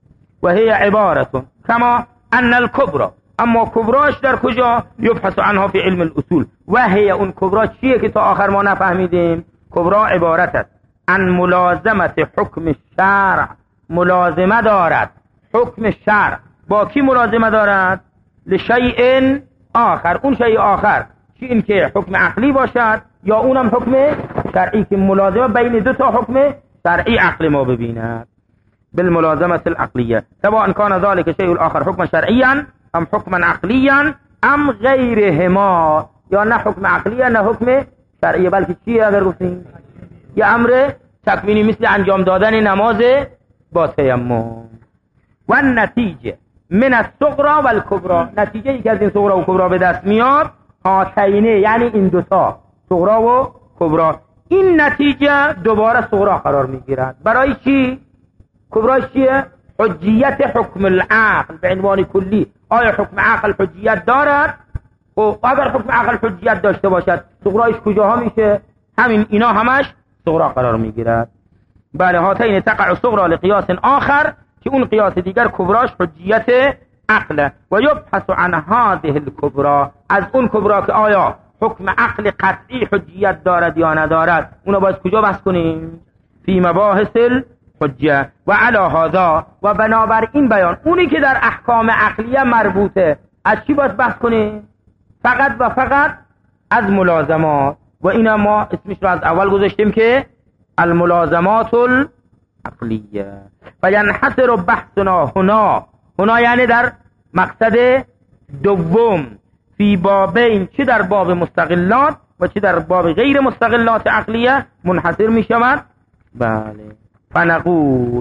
و هی عبارتون کما ان الکبرى، اما کبراش در کجا؟ یبحث عنها فی علم الاصول. و هی اون کبرا چیه که تا آخر ما نفهمیدیم؟ کبرا عبارت است ان ملازمت حکم شرع، ملازمه دارد حکم شرع با کی ملازمه دارد؟ لشیء آخر، اون شیء آخر چی؟ این که حکم عقلی باشد یا اونم حکم شرعی، که ملازمه بین دو تا حکم شرعی عقل ما ببیند. بالملازمه العقلیه سواء كان ذلك الشيء الاخر حکما شرعیا ام حکما عقلیا ام غیرهما، یا نه حکم عقلیه نه حکم شرعیه، بلکه چیه اگر گفتیم؟ یه امر تکوینی مثل انجام دادن نماز با تیمم. و نتیجه من الصغرى والکبرى، نتیجه ای که از این صغرى و کبرى به دست میاد هاتینه، یعنی این دوتا صغرى و کبرى. این نتیجه دوباره صغرى قرار میگیرد. برای چی؟ کبرى چیه؟ حجیت حکم العقل به عنوان کلی. آیا حکم عقل حجیت دارد؟ و اگر حکم عقل حجیت داشته باشد صغرایش کجاها میشه؟ همین اینا همش صغرى قرار میگیرد. بله، هاتین تقع صغرى لقیاس آخر، که اون قیاس دیگر کبراش حجیت عقل. و یبحث عن هذه الکبرى، از اون کبرا که آیا حکم عقل قطعی حجیت دارد یا ندارد، اونو باید کجا بحث کنیم؟ فی مباحث الحجه. و علی هذا، و بنابر این بیان اونی که در احکام عقلیه مربوطه، از چی باید بحث کنیم؟ فقط و فقط از ملازمات. و اینا ما اسمش رو از اول گذاشتیم که الملازمات العقلیه. و ینحصر بحثنا هنا، هنا یعنی در مقصد دوم، فی بابین، چه در باب مستقلات و چه در باب غیر مستقلات عقلیه منحصر می شود. بله، فنقول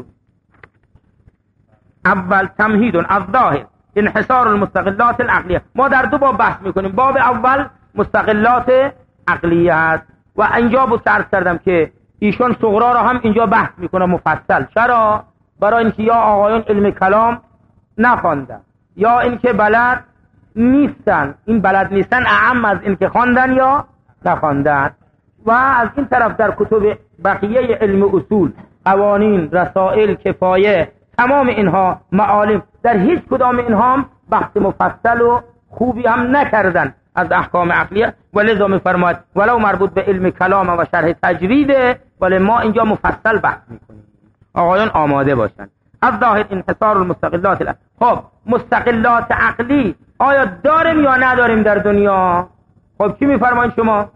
اول تمهید الظاهر انحصار المستقلات العقلیه. ما در دو باب بحث میکنیم. باب اول مستقلات عقلیه است و اینجا بود عرض کردم که ایشون صغرا را هم اینجا بحث میکنه مفصل. چرا؟ برای اینکه یا آقایون علم کلام نخواندن یا اینکه بلد نیستن. این بلد نیستن اعم از اینکه خواندن یا نخواندن. و از این طرف در کتب بقیه علم اصول، قوانین، رسائل، کفایه، تمام اینها معالم، در هیچ کدام اینها هم بحث مفصل و خوبی هم نکردن از احکام عقلیه. ولذا میفرماید ولو مربوط به علم کلام و شرح تجریده، ولی ما اینجا مفصل بحث میکنیم. آقایان آماده باشن. الظاهر انحصار المستقلات العقل. خب مستقلات عقلی آیا داریم یا نداریم در دنیا؟ خب چی میفرمایید شما؟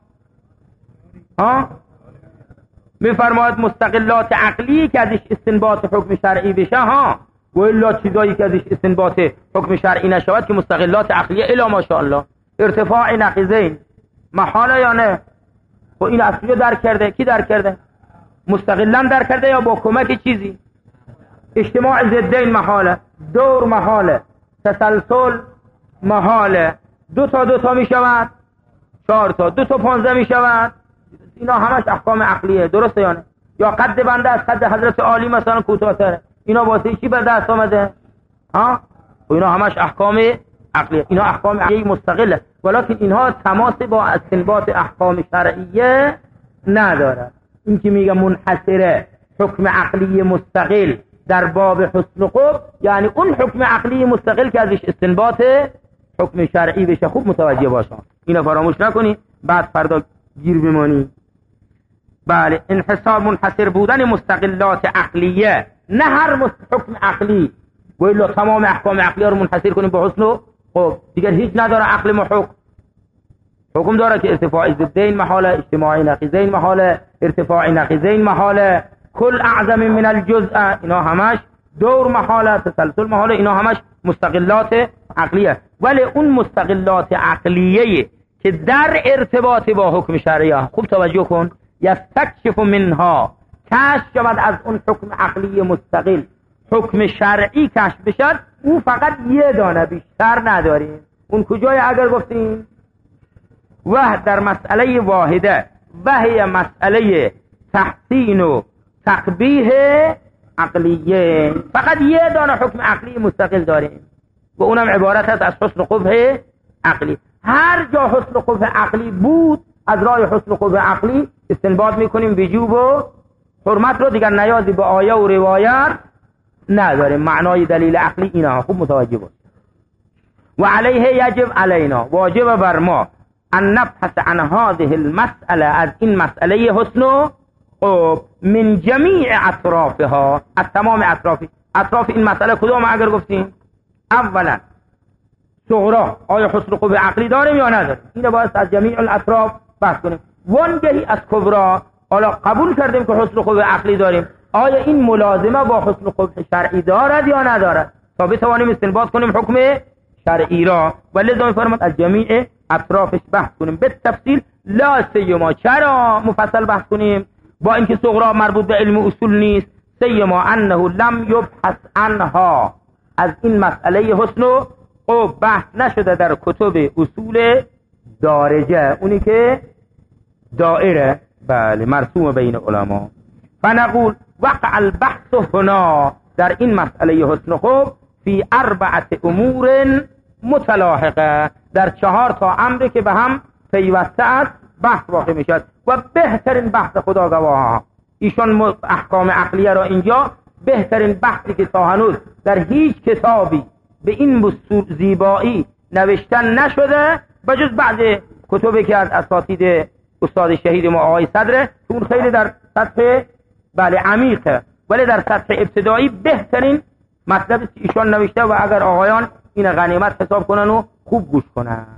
ها؟ میفرماید مستقلات عقلی که ازش استنباط حکم شرعی بشه، ها، و الا چیزایی که ازش استنباط حکم شرعی نشود که مستقلات عقلیه الا ماشاءالله. ارتفاع نقیضین محاله یا نه؟ و این اصلی درک کرده. کی درک کرده؟ مستقلا درک کرده یا با کمک چیزی؟ اجتماع ضدین محاله، دور محاله، تسلسل محاله. دو تا دو تا می شود چهار تا، دو تا پانزده می شود. اینا همش احکام عقلیه. درسته یا نه؟ یا قد بنده از قد حضرت عالی مثلا کوتاه‌تره. اینا واسه چی به دست آمده؟ ها؟ و اینا همش احکام عقلیه. اینا احکام عقلیه مستقله، ولکن اینها تماس با استنباط احکام شرعیه نداره. این که میگه منحصره حکم عقلی مستقل در باب حسن و قبح، یعنی اون حکم عقلی مستقل که ازش استنباط حکم شرعی بشه. خوب متوجه باشن، اینا فراموش نکنی بعد فردا گیر بمانی. بله، انحصار منحصر بودن مستقلات عقلیه، نه هر حکم عقلی. و الا تمام احکام عقلیه رو منحصر کنیم به حسن و قبح، دیگر هیچ نداره. عقل محق حکم داره که ارتفاع ضدین محاله، اجتماع نقیضین محاله، ارتفاع نقیضین محاله، کل اعظم من الجزء اینا همش دور محاله، تسلسل محاله. اینا همش مستقلات عقلیه. ولی اون مستقلات عقلیه که در ارتباط با حکم شرعی، خوب توجه کن، یستکشف منها، کشف شود از اون حکم عقلی مستقل حکم شرعی کشف بشد، او فقط یه دانه بیشتر نداریم. اون کجای اگر گفتیم؟ و در مسئله واحده، و هی مسئله تحسین و تقبیح عقلیه، فقط یه دانه حکم عقلی مستقل داریم و اونم عبارت است از حسن و قبح عقلی. هر جا حسن و قبح عقلی بود، از راه حسن و قبح عقلی استنباط میکنیم وجوب و حرمت رو، دیگر نیازی به آیه و روایت نداریم. معنای دلیل عقلی اینا، خوب متوجه باش. و علیه یجب علینا، واجب بر ما ان نبحث عن هذه المسئله، از این مسئله حسن و خوب، من جمیع اطرافها، از تمام اطراف اطراف این مسئله. کدوم اگر گفتیم؟ اولا صغرا، آیا حسن خوب عقلی داریم یا نداریم؟ اینو باید از جمیع الاطراف بحث کنیم. وانگهی از کبرا، حالا قبول کردیم که حسن خوب عقلی داریم، آیا این ملازمه با حسن خوب شرعی دارد یا ندارد تا بتوانیم استنباط کنیم حکم شرعی را. ولذا می‌فرماید از جمیع اطرافش بحث کنیم به تفصیل. لا سیما، چرا مفصل بحث کنیم با اینکه صغرا مربوط به علم اصول نیست؟ سیما انه لم یبحث عنها، از این مسئله حسن و خوب بحث نشده در کتب اصول دارجه، اونی که دائره بله مرسوم بین علما. فنقول وقع البحث هنا، در این مسئله حسن و خوب، فی اربعه امور متلاحقه، در چهار تا امر که به هم پیوسته است بحث واقع میشد. و بهترین بحث خدا گواه، ایشان احکام عقلیه را اینجا بهترین بحثی که تا هنوز در هیچ کتابی به این زیبایی نوشتن نشده بجز بعض کتبی که از اساتید استاد شهید ما آقای صدره، که اون خیلی در سطح بله عمیقه، ولی در سطح ابتدایی بهترین مطلبی ایشان نوشته و اگر آقایان این غنیمت حساب کنن و خوب گوش کنن.